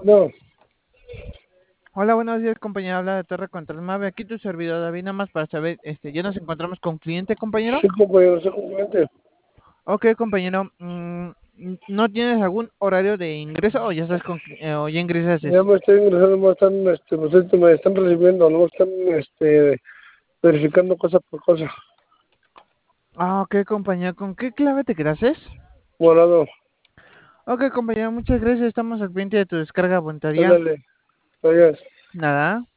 No, Hola, buenos días, compañero. Habla de Torre Control Mave. Aquí tu servidor David, nada más para saber, ya nos encontramos con cliente, compañero. sí, compañero, sí, compañero. Ok, compañero. ¿No tienes algún horario de ingreso o ya estás o ya ingresaste? Ya me estoy ingresando, me están recibiendo, no me están verificando cosa por cosa. Ah, ok, compañero. ¿Con qué clave te quedaste? Morado, Ok, compañero, muchas gracias. Estamos al pendiente de tu descarga voluntaria. ándale, vayas. Nada.